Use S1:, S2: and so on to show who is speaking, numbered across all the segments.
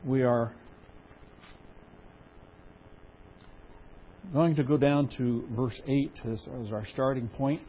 S1: we are going to go down to verse 8 as our starting point.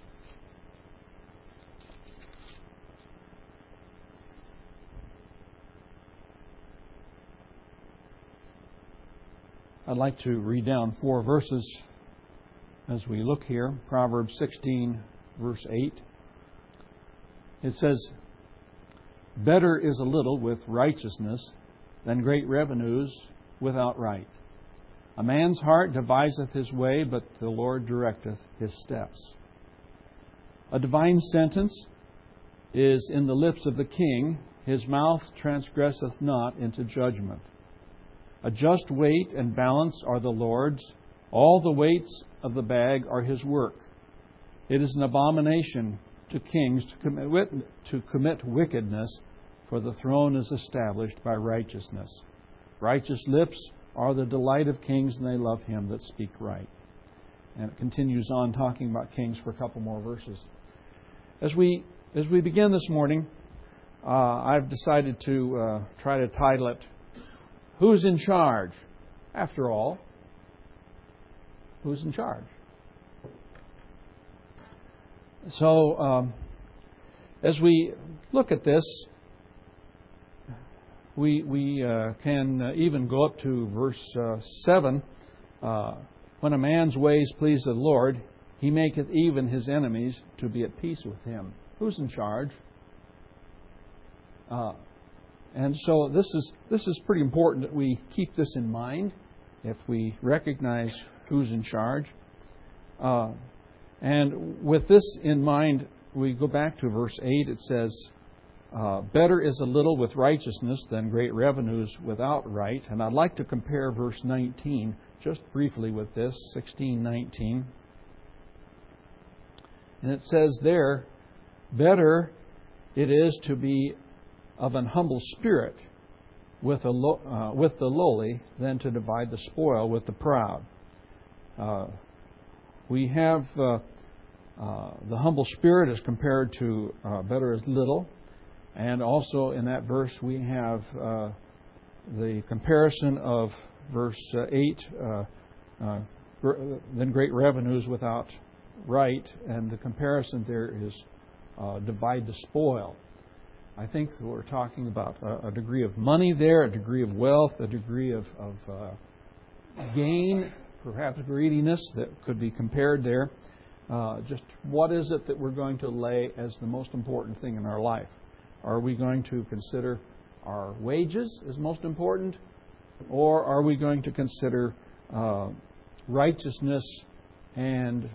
S1: I'd like to read down 4 verses as we look here. Proverbs 16, verse 8. It says, "Better is a little with righteousness than great revenues without right. A man's heart deviseth his way, but the Lord directeth his steps." A divine sentence is in the lips of the king. His mouth transgresseth not into judgment. A just weight and balance are the Lord's. All the weights of the bag are His work. It is an abomination to kings to commit wickedness, for the throne is established by righteousness. Righteous lips are the delight of kings, and they love him that speak right. And it continues on talking about kings for a couple more verses. As we begin this morning, I've decided to try to title it, "Who's in Charge?" After all, who's in charge? So, as we look at this, we can even go up to verse 7. "When a man's ways please the Lord, He maketh even his enemies to be at peace with him." Who's in charge? And so this is pretty important that we keep this in mind if we recognize who's in charge. And with this in mind, we go back to verse 8. It says, "Better is a little with righteousness than great revenues without right." And I'd like to compare verse 19 just briefly with this, 16:19. And it says there, "Better it is to be of an humble spirit with the lowly than to divide the spoil with the proud." We have the humble spirit as compared to better is little. And also in that verse we have the comparison of verse 8, "Then great revenues without right," and the comparison there is divide the spoil. I think we're talking about a degree of money there, a degree of wealth, a degree of gain, perhaps greediness that could be compared there. Just what is it that we're going to lay as the most important thing in our life? Are we going to consider our wages as most important? Or are we going to consider righteousness and,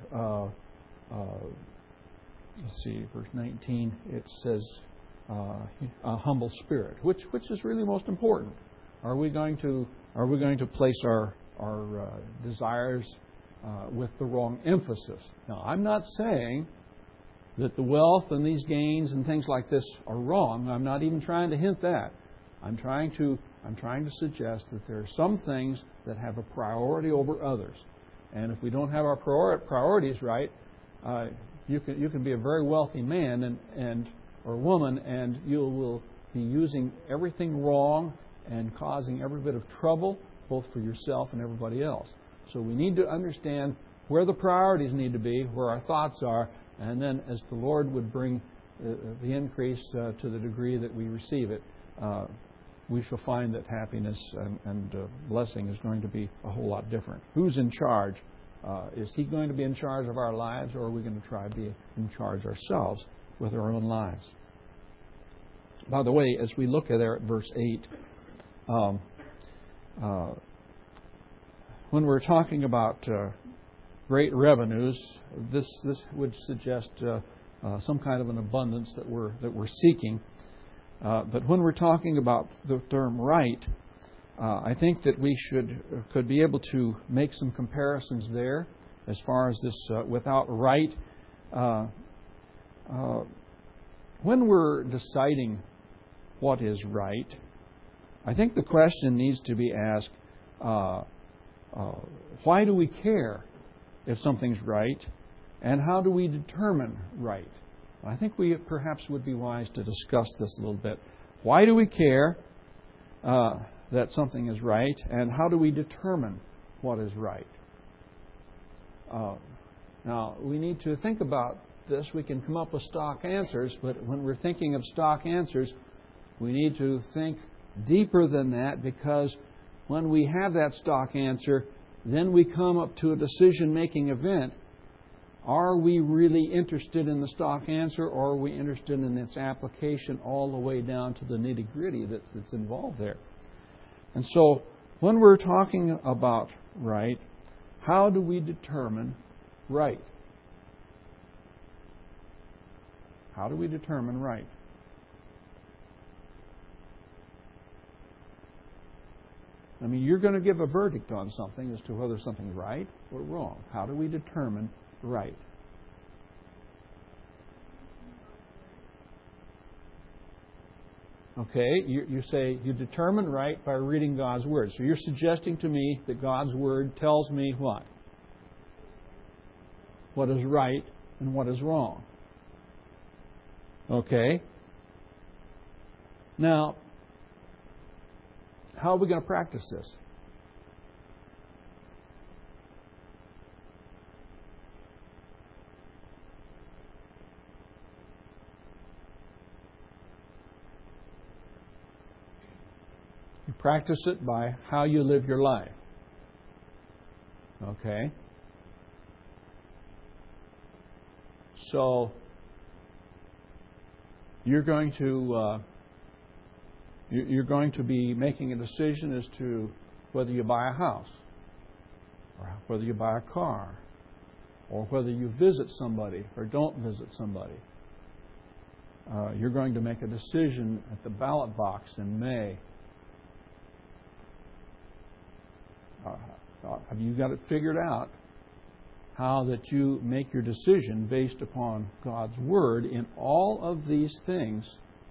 S1: let's see, verse 19, it says, a humble spirit. Which is really most important? Are we going to place our desires with the wrong emphasis? Now, I'm not saying that the wealth and these gains and things like this are wrong. I'm not even trying to hint that. I'm trying to suggest that there are some things that have a priority over others. And if we don't have our priorities right, you can be a very wealthy man or woman, and you will be using everything wrong and causing every bit of trouble, both for yourself and everybody else. So we need to understand where the priorities need to be, where our thoughts are, and then as the Lord would bring the increase to the degree that we receive it, we shall find that happiness and blessing is going to be a whole lot different. Who's in charge? Is He going to be in charge of our lives, or are we going to try to be in charge ourselves with our own lives? By the way, as we look at verse 8, when we're talking about great revenues, this would suggest some kind of an abundance that we're seeking. But when we're talking about the term right, I think that we could be able to make some comparisons there as far as this without right. When we're deciding what is right, I think the question needs to be asked, why do we care if something's right, and how do we determine right? I think we perhaps would be wise to discuss this a little bit. Why do we care, that something is right, and how do we determine what is right? Now, we need to think about this. We can come up with stock answers, but when we're thinking of stock answers, we need to think deeper than that, because when we have that stock answer, then we come up to a decision-making event. Are we really interested in the stock answer, or are we interested in its application all the way down to the nitty-gritty that's involved there? And so, when we're talking about right, how do we determine right? How do we determine right? I mean, you're going to give a verdict on something as to whether something's right or wrong. How do we determine right? Okay, you say you determine right by reading God's Word. So you're suggesting to me that God's Word tells me what? What is right and what is wrong. Okay. Now, how are we going to practice this? You practice it by how you live your life. Okay? So, you're going to be making a decision as to whether you buy a house, or whether you buy a car, or whether you visit somebody or don't visit somebody. You're going to make a decision at the ballot box in May. Have you got it figured out how that you make your decision based upon God's Word in all of these things?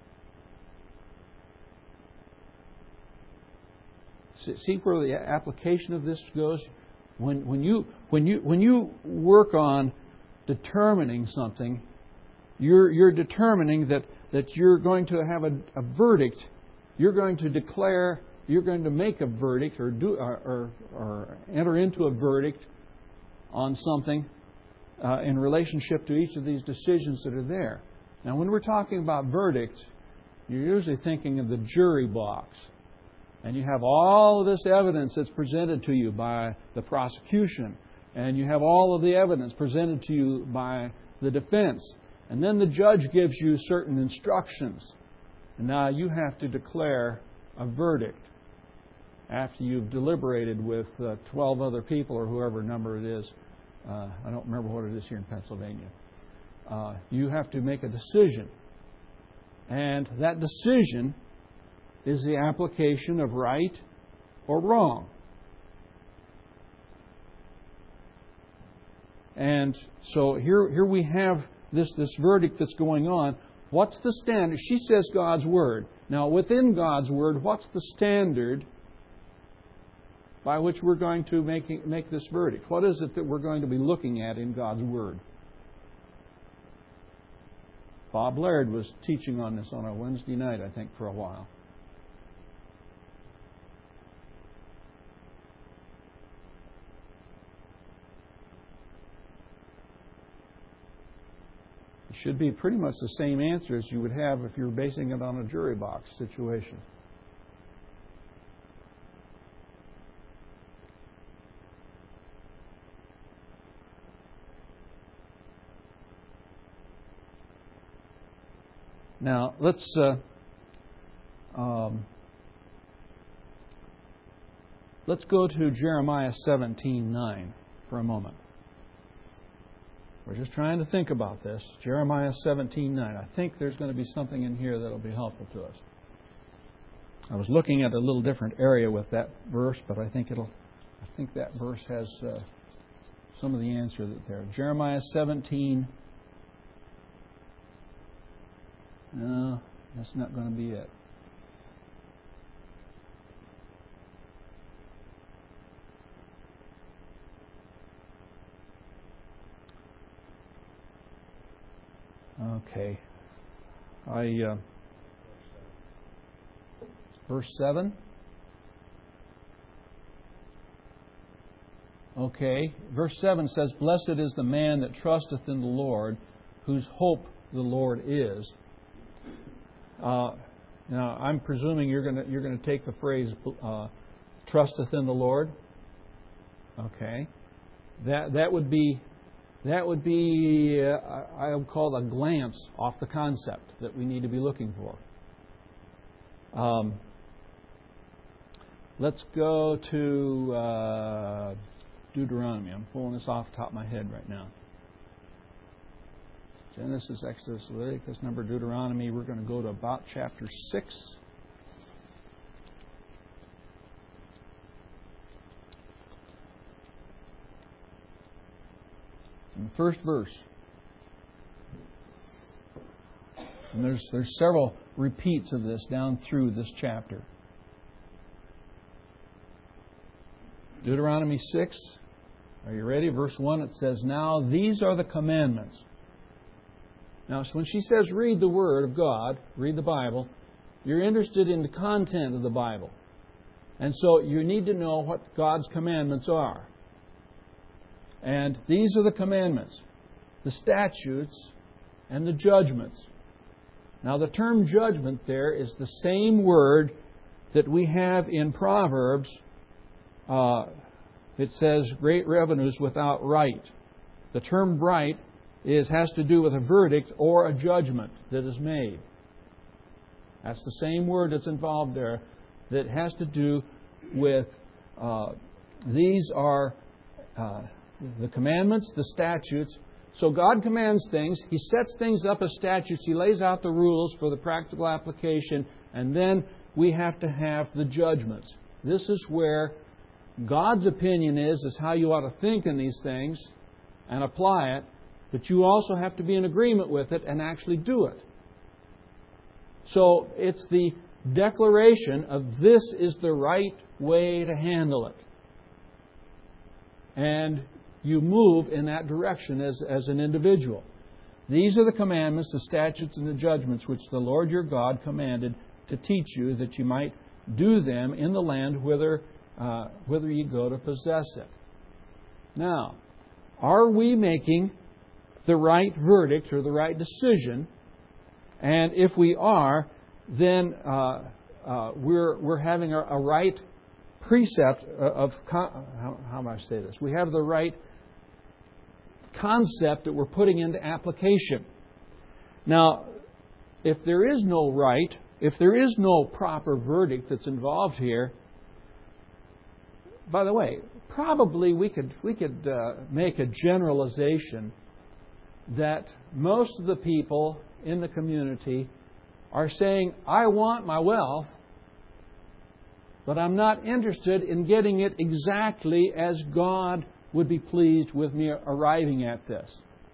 S1: See where the application of this goes? When you work on determining something, you're determining that you're going to have a verdict. You're going to declare. You're going to make a verdict or enter into a verdict on something in relationship to each of these decisions that are there. Now, when we're talking about verdicts, you're usually thinking of the jury box. And you have all of this evidence that's presented to you by the prosecution. And you have all of the evidence presented to you by the defense. And then the judge gives you certain instructions. And now you have to declare a verdict after you've deliberated with 12 other people or whoever number it is. I don't remember what it is here in Pennsylvania. You have to make a decision. And that decision is the application of right or wrong. And so here we have this verdict that's going on. What's the standard? She says God's Word. Now, within God's Word, what's the standard by which we're going to make this verdict? What is it that we're going to be looking at in God's Word? Bob Laird was teaching on this on a Wednesday night, I think, for a while. It should be pretty much the same answer as you would have if you were basing it on a jury box situation. Now, let's go to Jeremiah 17:9 for a moment. We're just trying to think about this. Jeremiah 17:9. I think there's going to be something in here that will be helpful to us. I was looking at a little different area with that verse, but I think that verse has some of the answer there. Jeremiah 17. No, that's not going to be it. Okay. Verse 7. Okay. Verse 7 says, "Blessed is the man that trusteth in the Lord, whose hope the Lord is." Now, I'm presuming you're going to take the phrase "trusteth in the Lord." Okay. That would be I would call it a glance off the concept that we need to be looking for. Let's go to Deuteronomy. I'm pulling this off the top of my head right now. Genesis, Exodus, Leviticus, Number, Deuteronomy. We're going to go to about chapter 6. In the first verse. And there's several repeats of this down through this chapter. Deuteronomy 6. Are you ready? Verse 1, it says, "Now these are the commandments." Now, so when she says read the Word of God, read the Bible, you're interested in the content of the Bible. And so you need to know what God's commandments are. And these are the commandments, the statutes, and the judgments. Now, the term judgment there is the same word that we have in Proverbs. It says great revenues without right. The term right has to do with a verdict or a judgment that is made. That's the same word that's involved there that has to do with these are the commandments, the statutes. So God commands things. He sets things up as statutes. He lays out the rules for the practical application. And then we have to have the judgments. This is where God's opinion is how you ought to think in these things and apply it. But you also have to be in agreement with it and actually do it. So it's the declaration of this is the right way to handle it. And you move in that direction as an individual. These are the commandments, the statutes, and the judgments which the Lord your God commanded to teach you, that you might do them in the land whither you go to possess it. Now, are we making the right verdict or the right decision? And if we are, then we're having a right precept of how do I say this? We have the right concept that we're putting into application. Now, if there is no right, if there is no proper verdict that's involved here, by the way, probably we could make a generalization that most of the people in the community are saying, I want my wealth, but I'm not interested in getting it exactly as God would be pleased with me arriving at this.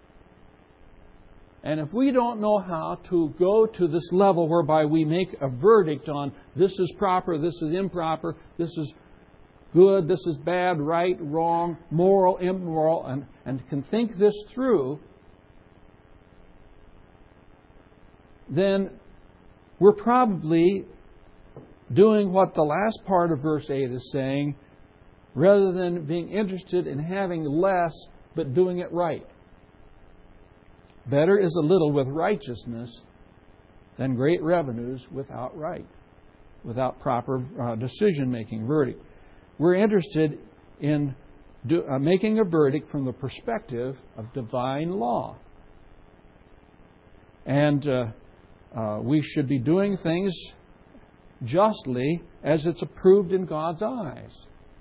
S1: And if we don't know how to go to this level whereby we make a verdict on this is proper, this is improper, this is good, this is bad, right, wrong, moral, immoral, and can think this through, then we're probably doing what the last part of verse 8 is saying, rather than being interested in having less but doing it right. Better is a little with righteousness than great revenues without proper decision-making, verdict. We're interested in making a verdict from the perspective of divine law. And we should be doing things justly as it's approved in God's eyes.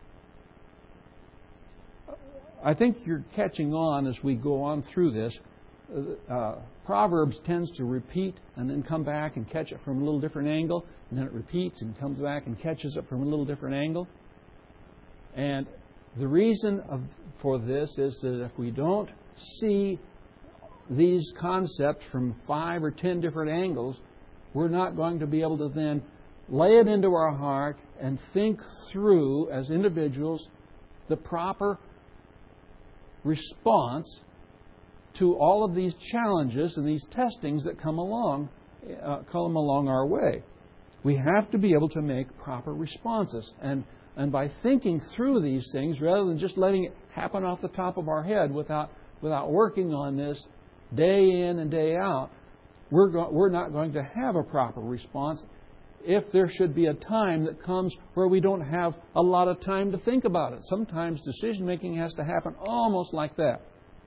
S1: I think you're catching on as we go on through this. Proverbs tends to repeat and then come back and catch it from a little different angle, and then it repeats and comes back and catches it from a little different angle. And the reason for this is that if we don't see these concepts from 5 or 10 different angles, we're not going to be able to then lay it into our heart and think through as individuals the proper response to all of these challenges and these testings that come along our way. We have to be able to make proper responses. And by thinking through these things, rather than just letting it happen off the top of our head without working on this day in and day out, we're not going to have a proper response if there should be a time that comes where we don't have a lot of time to think about it. Sometimes decision-making has to happen almost like that.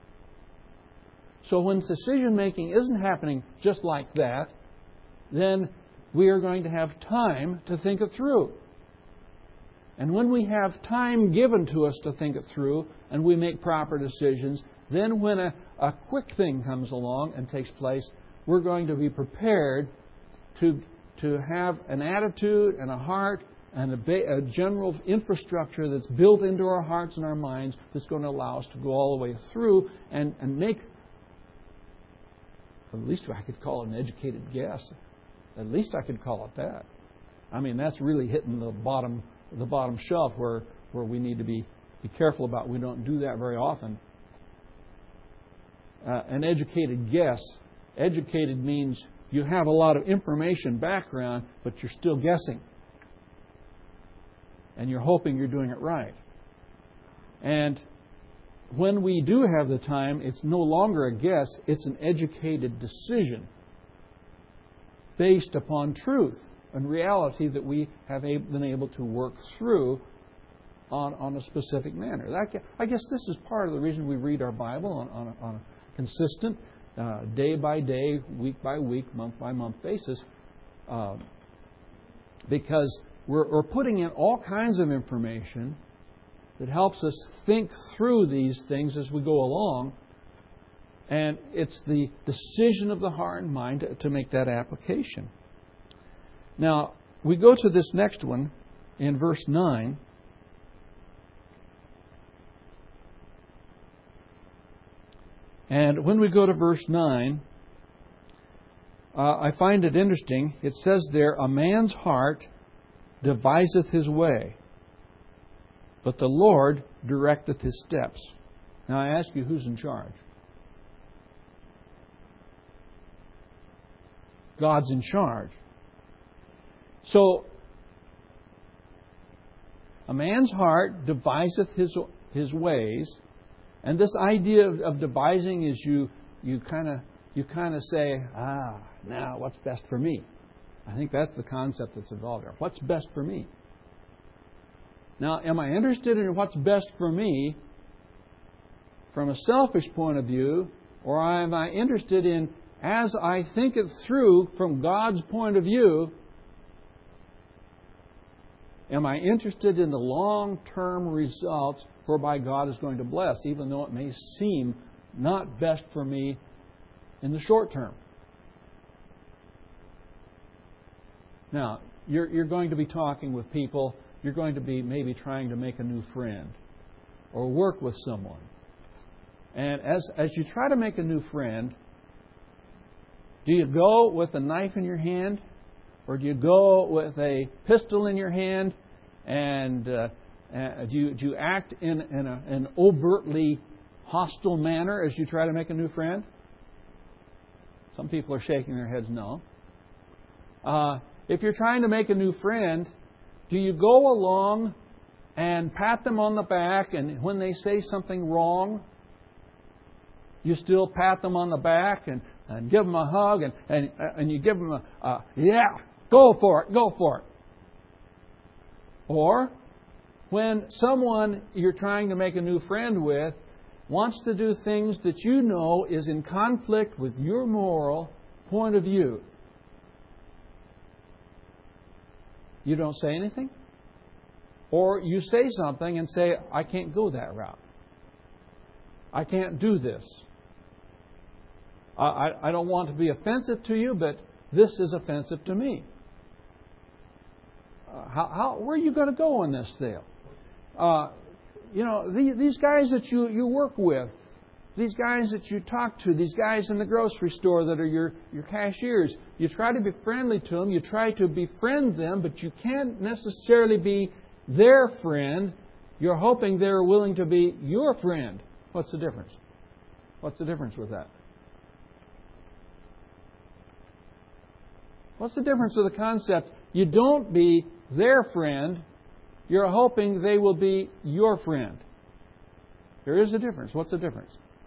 S1: So when decision-making isn't happening just like that, then we are going to have time to think it through. And when we have time given to us to think it through and we make proper decisions, then when a quick thing comes along and takes place, we're going to be prepared to have an attitude and a heart and a general infrastructure that's built into our hearts and our minds that's going to allow us to go all the way through and make, at least I could call it an educated guess. At least I could call it that. I mean, that's really hitting the bottom shelf where we need to be careful about. We don't do that very often. An educated guess. Educated means you have a lot of information background, but you're still guessing. And you're hoping you're doing it right. And when we do have the time, it's no longer a guess, it's an educated decision based upon truth and reality that we have been able to work through on a specific manner. I guess this is part of the reason we read our Bible on a consistent, day by day, week by week, month by month basis, because we're putting in all kinds of information that helps us think through these things as we go along. And it's the decision of the heart and mind to make that application. Now, we go to this next one in verse 9. And when we go to verse 9, I find it interesting. It says there, a man's heart deviseth his way, but the Lord directeth his steps. Now I ask you, who's in charge? God's in charge. So, a man's heart deviseth his ways, and this idea of devising is you kind of say, now what's best for me? I think that's the concept that's involved there. What's best for me? Now, am I interested in what's best for me from a selfish point of view, or am I interested in, as I think it through from God's point of view, am I interested in the long-term results whereby God is going to bless, even though it may seem not best for me in the short term? Now, you're going to be talking with people. You're going to be maybe trying to make a new friend or work with someone. And as you try to make a new friend, do you go with a knife in your hand, or do you go with a pistol in your hand, and do you act in an overtly hostile manner as you try to make a new friend? Some people are shaking their heads no. If you're trying to make a new friend, do you go along and pat them on the back, and when they say something wrong, you still pat them on the back and give them a hug and you give them yeah, go for it. Or when someone you're trying to make a new friend with wants to do things that you know is in conflict with your moral point of view, you don't say anything? Or you say something and say, I can't go that route. I can't do this. I don't want to be offensive to you, but this is offensive to me. Where are you going to go on this deal? These guys that you work with, these guys that you talk to, these guys in the grocery store that are your cashiers, you try to be friendly to them, you try to befriend them, but you can't necessarily be their friend. You're hoping they're willing to be your friend. What's the difference? What's the difference with that? What's the difference with the concept? You don't be their friend. You're hoping they will be your friend. There is a difference. What's the difference?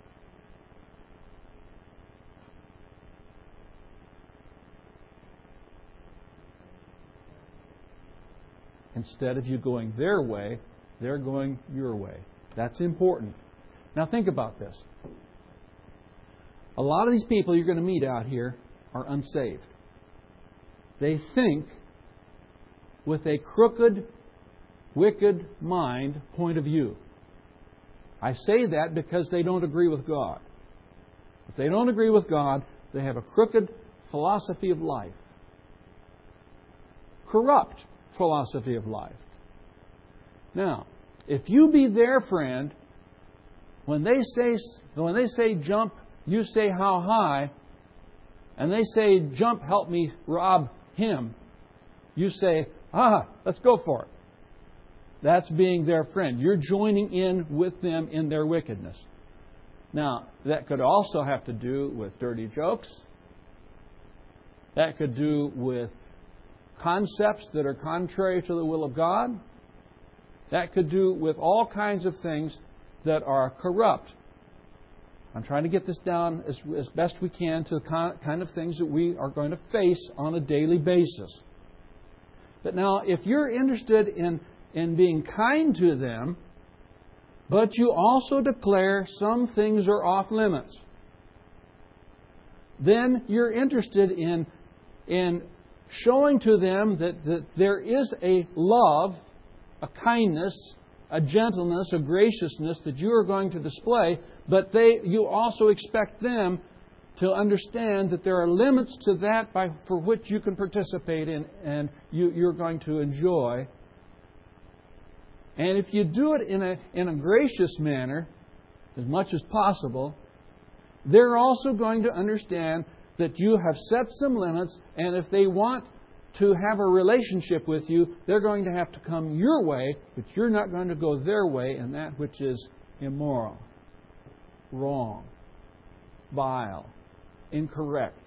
S1: Instead of you going their way, they're going your way. That's important. Now think about this. A lot of these people you're going to meet out here are unsaved. They think with a crooked, wicked mind point of view. I say that because they don't agree with God. If they don't agree with God, they have a crooked philosophy of life. Corrupt philosophy of life. Now, if you be their friend, when they say jump, you say how high, and they say jump, help me rob him, you say, let's go for it. That's being their friend. You're joining in with them in their wickedness. Now, that could also have to do with dirty jokes. That could do with concepts that are contrary to the will of God. That could do with all kinds of things that are corrupt. I'm trying to get this down as best we can to the kind of things that we are going to face on a daily basis. But now, if you're interested in being kind to them, but you also declare some things are off limits, then you're interested in showing to them that there is a love, a kindness, a gentleness, a graciousness that you are going to display, but you also expect them to understand that there are limits to that for which you can participate in and you're going to enjoy. And if you do it in a gracious manner, as much as possible, they're also going to understand that you have set some limits, and if they want to have a relationship with you, they're going to have to come your way, but you're not going to go their way in that which is immoral, wrong, vile, incorrect.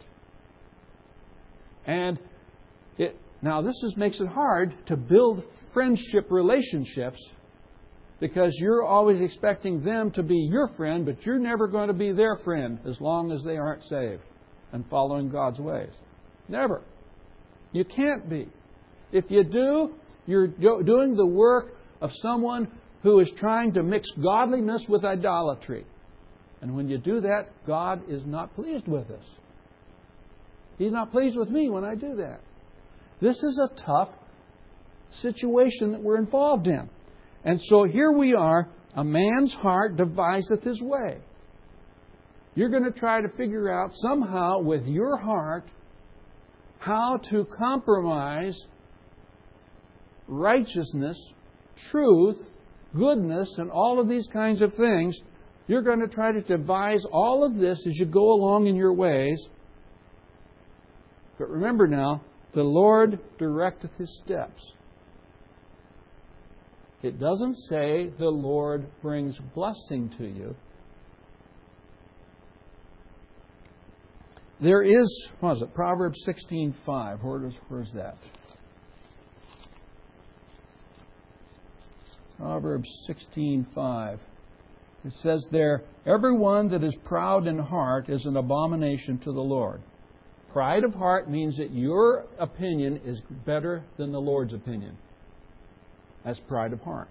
S1: And now this makes it hard to build friendship relationships because you're always expecting them to be your friend, but you're never going to be their friend as long as they aren't saved and following God's ways. Never. You can't be. If you do, you're doing the work of someone who is trying to mix godliness with idolatry. And when you do that, God is not pleased with us. He's not pleased with me when I do that. This is a tough situation that we're involved in. And so here we are, a man's heart deviseth his way. You're going to try to figure out somehow with your heart how to compromise righteousness, truth, goodness, and all of these kinds of things. You're going to try to devise all of this as you go along in your ways. But remember now, the Lord directeth His steps. It doesn't say the Lord brings blessing to you. There is, what is it, Proverbs 16:5. Where's that? Proverbs 16:5. It says there, everyone that is proud in heart is an abomination to the Lord. Pride of heart means that your opinion is better than the Lord's opinion. That's pride of heart.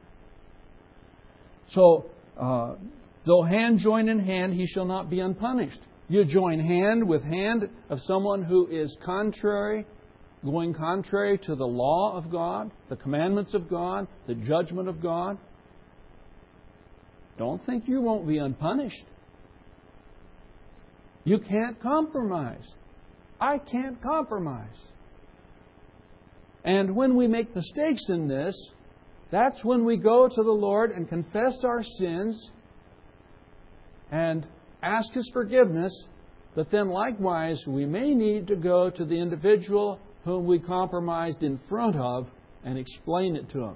S1: So, though hand join in hand, he shall not be unpunished. You join hand with hand of someone who is going contrary to the law of God, the commandments of God, the judgment of God. Don't think you won't be unpunished. You can't compromise. I can't compromise. And when we make mistakes in this, that's when we go to the Lord and confess our sins and ask His forgiveness. But then likewise, we may need to go to the individual whom we compromised in front of and explain it to him.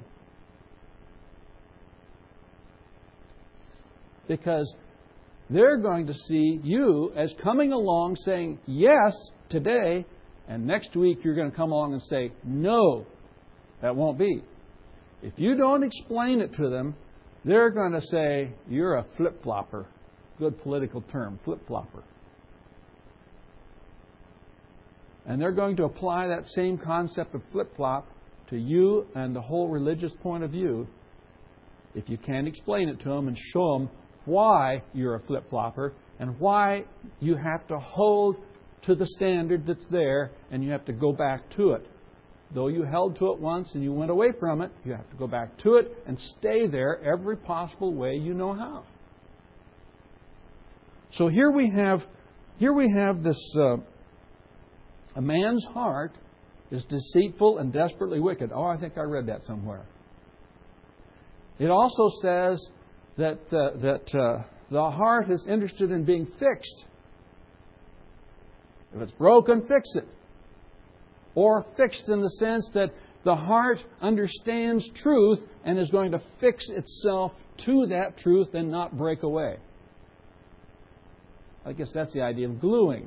S1: Because they're going to see you as coming along saying, yes, today, And next week you're going to come along and say, no, that won't be. If you don't explain it to them, they're going to say, you're a flip-flopper. Good political term, flip-flopper. And they're going to apply that same concept of flip-flop to you and the whole religious point of view if you can't explain it to them and show them why you're a flip-flopper and why you have to hold to the standard that's there and you have to go back to it. Though you held to it once and you went away from it, you have to go back to it and stay there every possible way you know how. So here we have this, a man's heart is deceitful and desperately wicked. Oh, I think I read that somewhere. It also says that the heart is interested in being fixed. If it's broken, fix it. Or fixed in the sense that the heart understands truth and is going to fix itself to that truth and not break away. I guess that's the idea of gluing.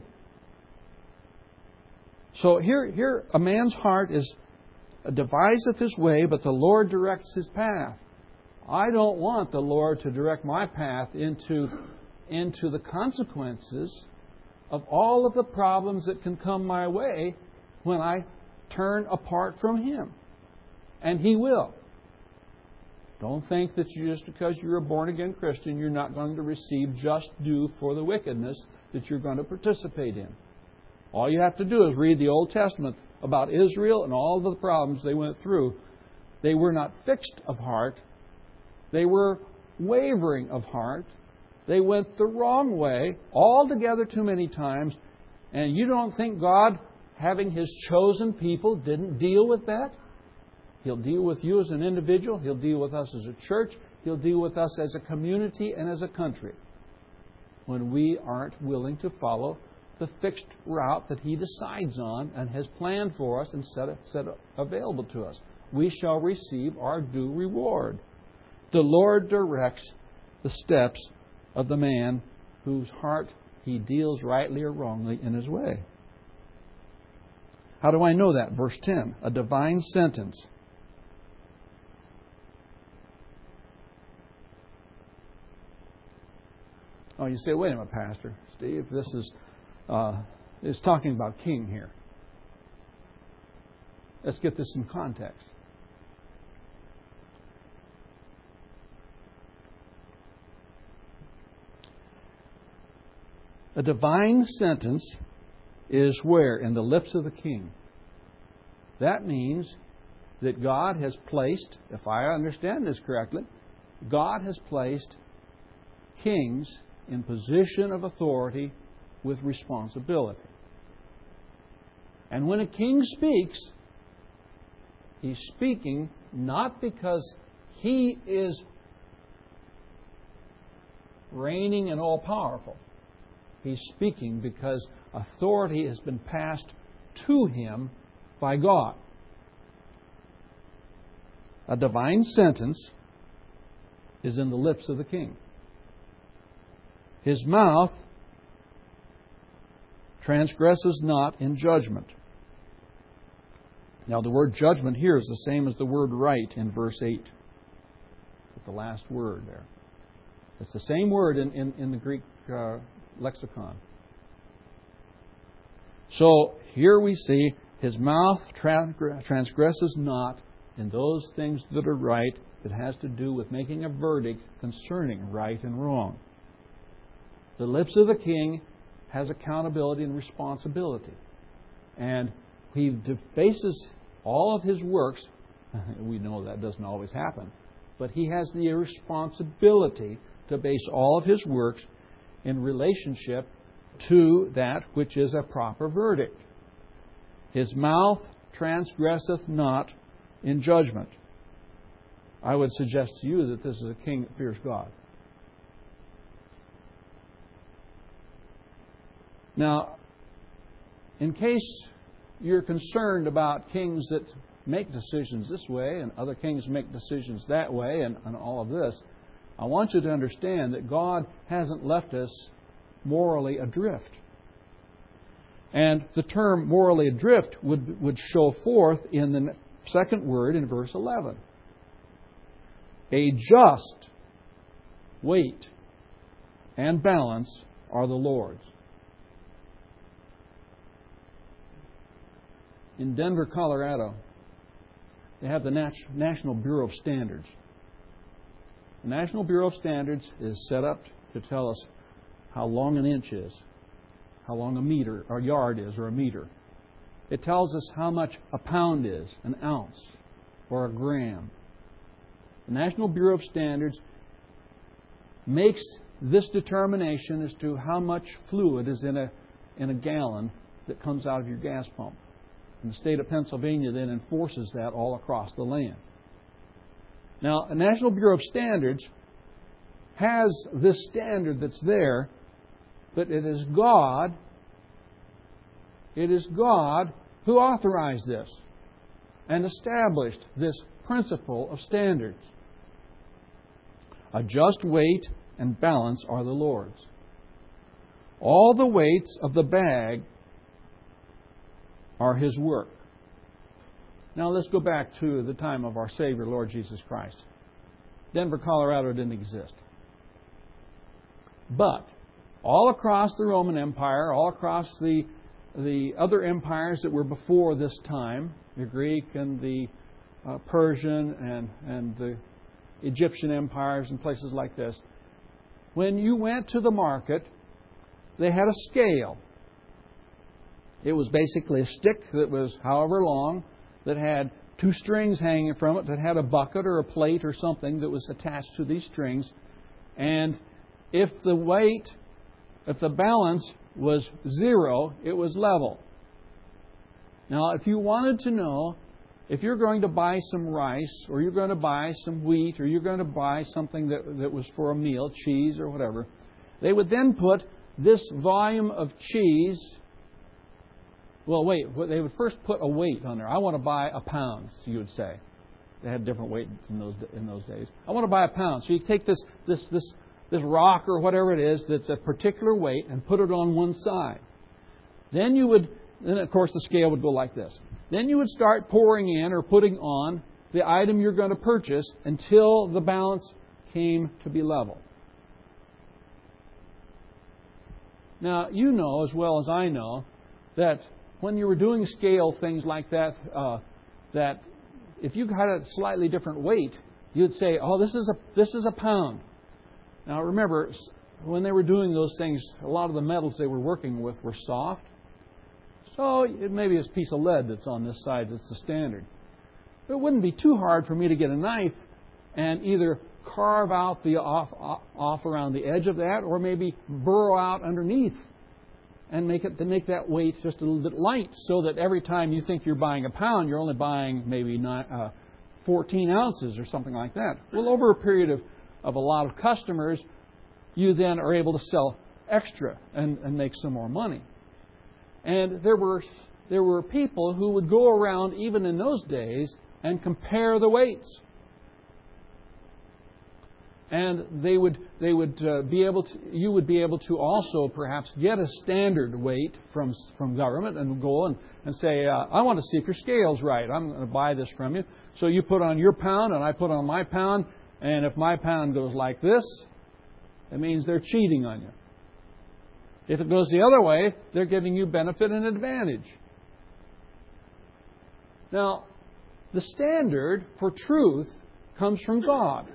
S1: So here a man's heart is deviseth his way, but the Lord directs his path. I don't want the Lord to direct my path into the consequences of all of the problems that can come my way when I turn apart from Him. And He will. Don't think that just because you're a born-again Christian, you're not going to receive just due for the wickedness that you're going to participate in. All you have to do is read the Old Testament about Israel and all of the problems they went through. They were not fixed of heart. They were wavering of heart. They went the wrong way altogether too many times. And you don't think God, having His chosen people, didn't deal with that? He'll deal with you as an individual. He'll deal with us as a church. He'll deal with us as a community and as a country when we aren't willing to follow the fixed route that He decides on and has planned for us and set available to us. We shall receive our due reward. The Lord directs the steps of the man whose heart He deals rightly or wrongly in his way. How do I know that? Verse 10, a divine sentence. Oh, you say, wait a minute, Pastor Steve, this is talking about king here. Let's get this in context. A divine sentence is where? In the lips of the king. That means that God has placed, if I understand this correctly, God has placed kings in position of authority with responsibility. And when a king speaks, he's speaking not because he is reigning and all-powerful. He's speaking because authority has been passed to him by God. A divine sentence is in the lips of the king. His mouth transgresses not in judgment. Now, the word judgment here is the same as the word right in verse 8. The last word there. It's the same word in the Greek lexicon. So, here we see his mouth transgresses not in those things that are right. It has to do with making a verdict concerning right and wrong. The lips of the king has accountability and responsibility. And he bases all of his works, we know that doesn't always happen, but he has the responsibility to base all of his works in relationship to that which is a proper verdict. His mouth transgresseth not in judgment. I would suggest to you that this is a king that fears God. Now, in case you're concerned about kings that make decisions this way and other kings make decisions that way and all of this, I want you to understand that God hasn't left us morally adrift. And the term morally adrift would show forth in the second word in verse 11. A just weight and balance are the Lord's. In Denver, Colorado, they have the National Bureau of Standards. The National Bureau of Standards is set up to tell us how long an inch is, how long a meter or yard is, or a meter. It tells us how much a pound is, an ounce, or a gram. The National Bureau of Standards makes this determination as to how much fluid is in a gallon that comes out of your gas pump. And the state of Pennsylvania then enforces that all across the land. Now, the National Bureau of Standards has this standard that's there, but it is God who authorized this and established this principle of standards. A just weight and balance are the Lord's. All the weights of the bag are His work. Now let's go back to the time of our Savior, Lord Jesus Christ. Denver, Colorado didn't exist. But all across the Roman Empire, all across the other empires that were before this time, the Greek and the Persian and the Egyptian empires and places like this, when you went to the market, they had a scale. It was basically a stick that was however long, that had two strings hanging from it, that had a bucket or a plate or something that was attached to these strings. And if the balance was 0, it was level. Now, if you wanted to know if you're going to buy some rice, or you're going to buy some wheat, or you're going to buy something that was for a meal, cheese or whatever, they would then put this volume of cheese. They would first put a weight on there. I want to buy a pound, so you would say. They had different weights in those days. I want to buy a pound. So you take this rock or whatever it is that's a particular weight and put it on one side. Then of course the scale would go like this. Then you would start pouring in or putting on the item you're going to purchase until the balance came to be level. Now, you know as well as I know that when you were doing scale things like that, that if you had a slightly different weight, you'd say, "Oh, this is a pound." Now, remember, when they were doing those things, a lot of the metals they were working with were soft. So maybe it's a piece of lead that's on this side that's the standard. But it wouldn't be too hard for me to get a knife and either carve out the off around the edge of that, or maybe burrow out underneath and make that weight just a little bit light, so that every time you think you're buying a pound, you're only buying maybe 14 ounces or something like that. Well, over a period of a lot of customers, you then are able to sell extra and make some more money. And there were people who would go around even in those days and compare the weights. And you would be able to also perhaps get a standard weight from government and go and say, I want to see if your scale's right. I'm going to buy this from you. So you put on your pound and I put on my pound. And if my pound goes like this, it means they're cheating on you. If it goes the other way, they're giving you benefit and advantage. Now, the standard for truth comes from God.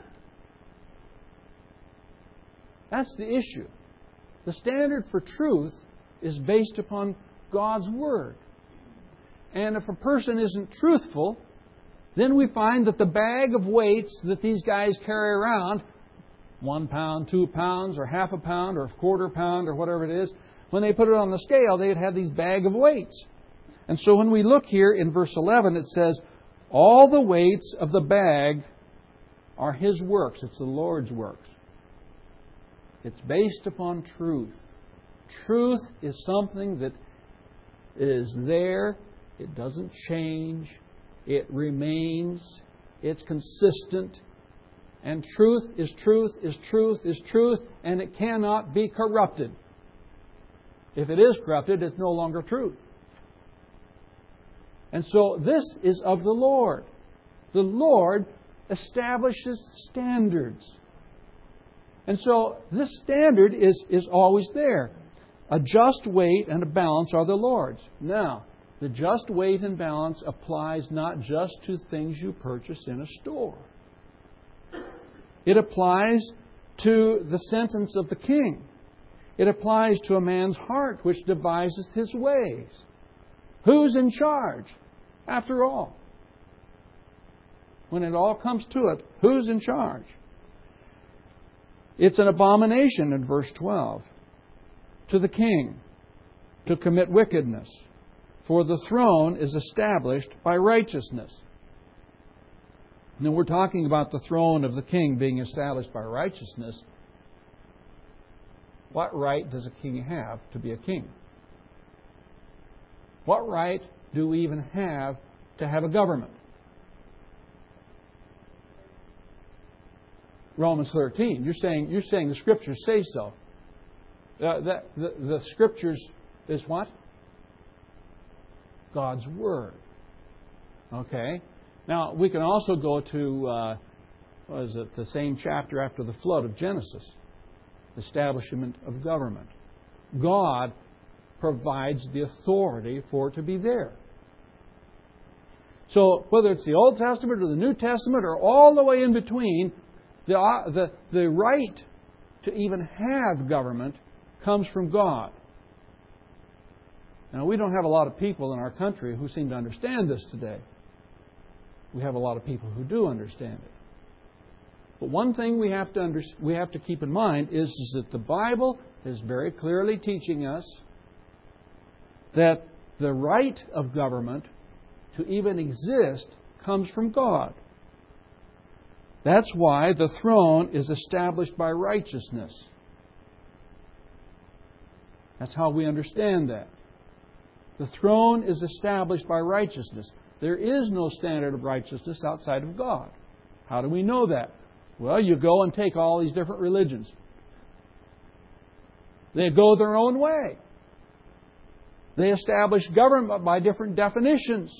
S1: That's the issue. The standard for truth is based upon God's Word. And if a person isn't truthful, then we find that the bag of weights that these guys carry around, 1 pound, 2 pounds, or half a pound, or a quarter pound, or whatever it is, when they put it on the scale, they'd have these bag of weights. And so when we look here in verse 11, it says, all the weights of the bag are His works. It's the Lord's works. It's based upon truth. Truth is something that is there. It doesn't change. It remains. It's consistent. And truth is truth is truth is truth, and it cannot be corrupted. If it is corrupted, it's no longer truth. And so this is of the Lord. The Lord establishes standards. And so this standard is always there. A just weight and a balance are the Lord's. Now, the just weight and balance applies not just to things you purchase in a store. It applies to the sentence of the king. It applies to a man's heart which devises his ways. Who's in charge? After all, when it all comes to it, who's in charge? It's an abomination in verse 12 to the king to commit wickedness, for the throne is established by righteousness. Now we're talking about the throne of the king being established by righteousness. What right does a king have to be a king? What right do we even have to have a government? Romans 13. You're saying the Scriptures say so. The Scriptures is what? God's Word. Okay. Now we can also go to the same chapter after the flood of Genesis, establishment of government. God provides the authority for it to be there. So whether it's the Old Testament or the New Testament or all the way in between, the right to even have government comes from God. Now, we don't have a lot of people in our country who seem to understand this today. We have a lot of people who do understand it. But one thing we have to keep in mind is that the Bible is very clearly teaching us that the right of government to even exist comes from God. That's why the throne is established by righteousness. That's how we understand that. The throne is established by righteousness. There is no standard of righteousness outside of God. How do we know that? Well, you go and take all these different religions. They go their own way. They establish government by different definitions.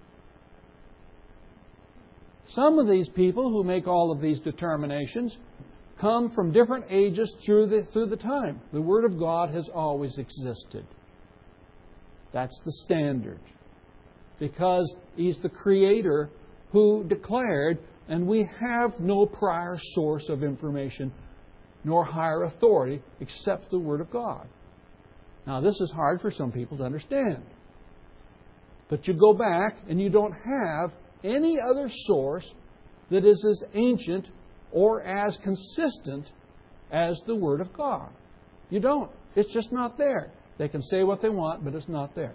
S1: Some of these people who make all of these determinations come from different ages through the time. The Word of God has always existed. That's the standard. Because He's the Creator who declared, and we have no prior source of information nor higher authority except the Word of God. Now, this is hard for some people to understand. But you go back and you don't have any other source that is as ancient or as consistent as the Word of God. You don't. It's just not there. They can say what they want, but it's not there.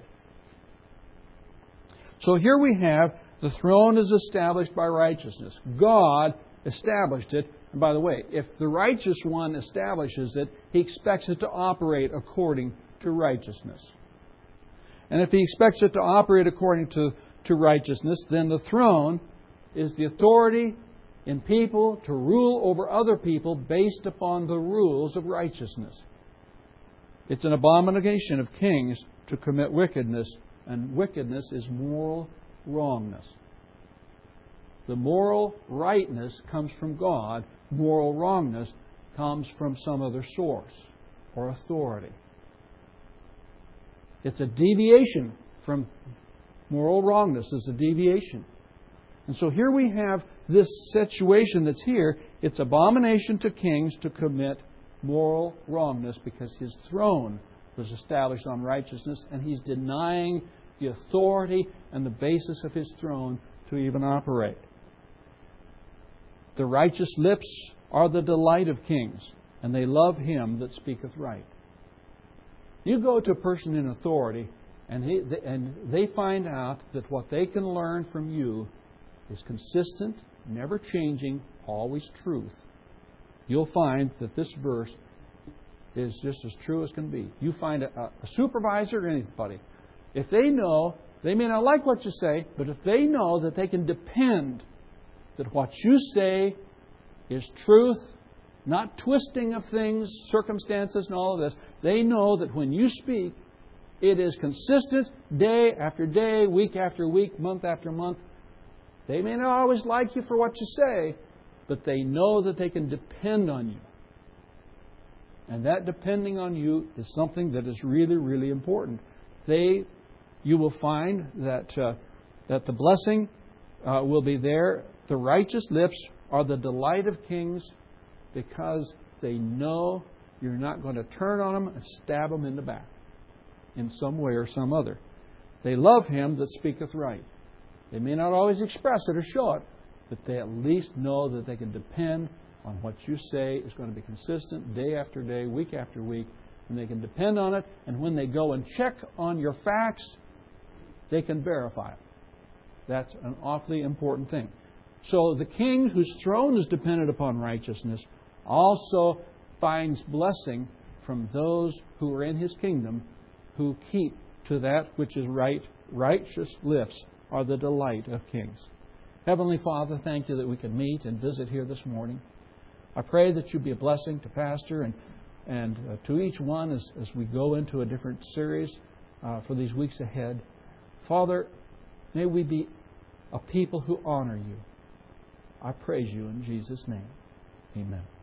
S1: So here we have the throne is established by righteousness. God established it. And by the way, if the righteous one establishes it, He expects it to operate according to righteousness. And if He expects it to operate according to righteousness, then the throne is the authority in people to rule over other people based upon the rules of righteousness. It's an abomination of kings to commit wickedness, and wickedness is moral wrongness. The moral rightness comes from God. Moral wrongness comes from some other source or authority. It's a deviation from moral wrongness. It's a deviation. And so here we have this situation that's here. It's abomination to kings to commit moral wrongness because His throne was established on righteousness, and He's denying the authority and the basis of His throne to even operate. The righteous lips are the delight of kings, and they love him that speaketh right. You go to a person in authority, and they find out that what they can learn from you is consistent, never changing, always truth. You'll find that this verse is just as true as can be. You find a supervisor or anybody. If they know, they may not like what you say, but if they know that they can depend that what you say is truth not twisting of things, circumstances, and all of this. They know that when you speak, it is consistent day after day, week after week, month after month. They may not always like you for what you say, but they know that they can depend on you. And that depending on you is something that is really, really important. You will find that the blessing will be there. The righteous lips are the delight of kings because they know you're not going to turn on them and stab them in the back in some way or some other. They love him that speaketh right. They may not always express it or show it, but they at least know that they can depend on what you say is going to be consistent day after day, week after week, and they can depend on it. And when they go and check on your facts, they can verify it. That's an awfully important thing. So the king whose throne is dependent upon righteousness also finds blessing from those who are in his kingdom who keep to that which is right. Righteous lips are the delight of kings. Heavenly Father, thank you that we can meet and visit here this morning. I pray that you be a blessing to Pastor and to each one as we go into a different series for these weeks ahead. Father, may we be a people who honor you. I praise you in Jesus' name. Amen.